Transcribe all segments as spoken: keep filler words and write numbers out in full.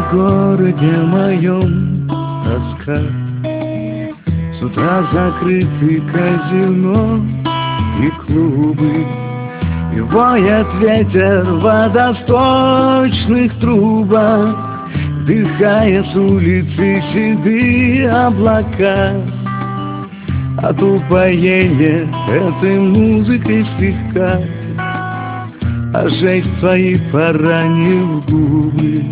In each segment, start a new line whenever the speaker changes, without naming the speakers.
в городе моем тоска. С утра закрыты казино и клубы, и воет ветер в водосточных трубах, вдыхая с улицы седые облака. От упоения этой музыкой слегка, а жесть твои поранил губы.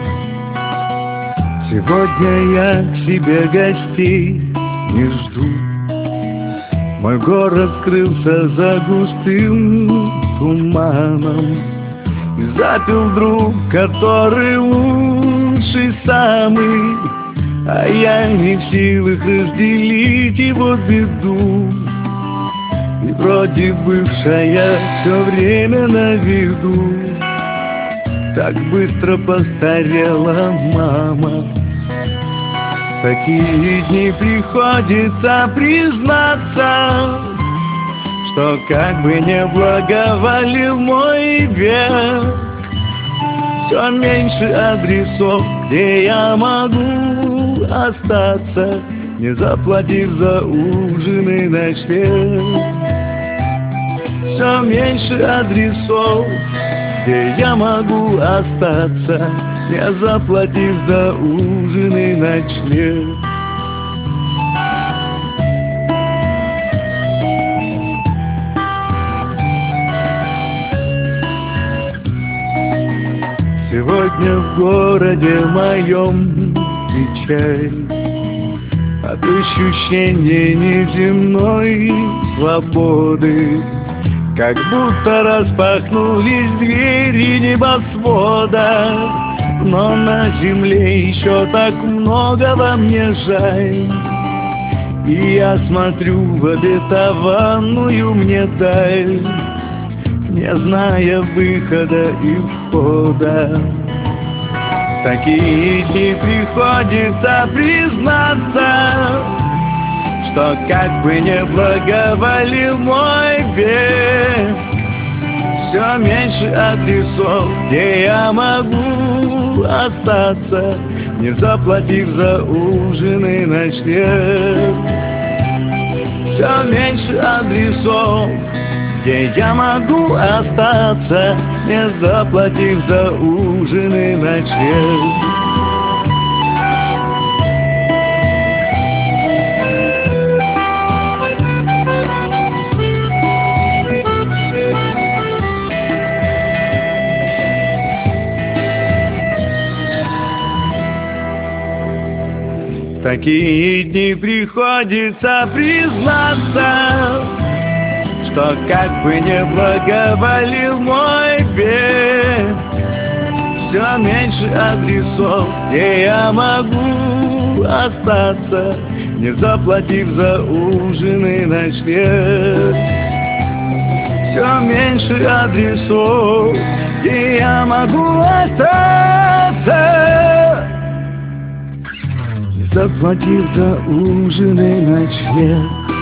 Сегодня я к себе гостей не жду. Мой город скрылся за густым туманом, и запил друг, который лучший самый, а я не в силах разделить его беду. И вроде бывшая все время на виду, так быстро постарела мама. В такие дни приходится признаться, что как бы не благоволил мой век, все меньше адресов, где я могу остаться, не заплатив за ужин и ночлег. Все меньше адресов, где я могу остаться, не заплатив за ужин и ночлег. Сегодня в городе моем печаль от ощущения неземной свободы, как будто распахнулись двери небосвода. Но на земле еще так много во мне жаль, и я смотрю в обетованную мне даль, не зная выхода и входа. В такие дни приходится признаться, что как бы не благоволил мой век, все меньше адресов, где я могу остаться, не заплатив за ужин и ночлег. Все меньше адресов, где я могу остаться, не заплатив за ужин и ночлег. В такие дни приходится признаться, что как бы не благоволил мой век, все меньше адресов, где я могу остаться, не заплатив за ужин и ночлег. Все меньше адресов, где я могу остаться, не заплатив за ужин и ночлег.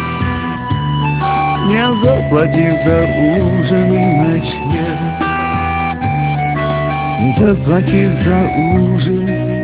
Не заплатив за ужин и ночлег, не заплатив за ужин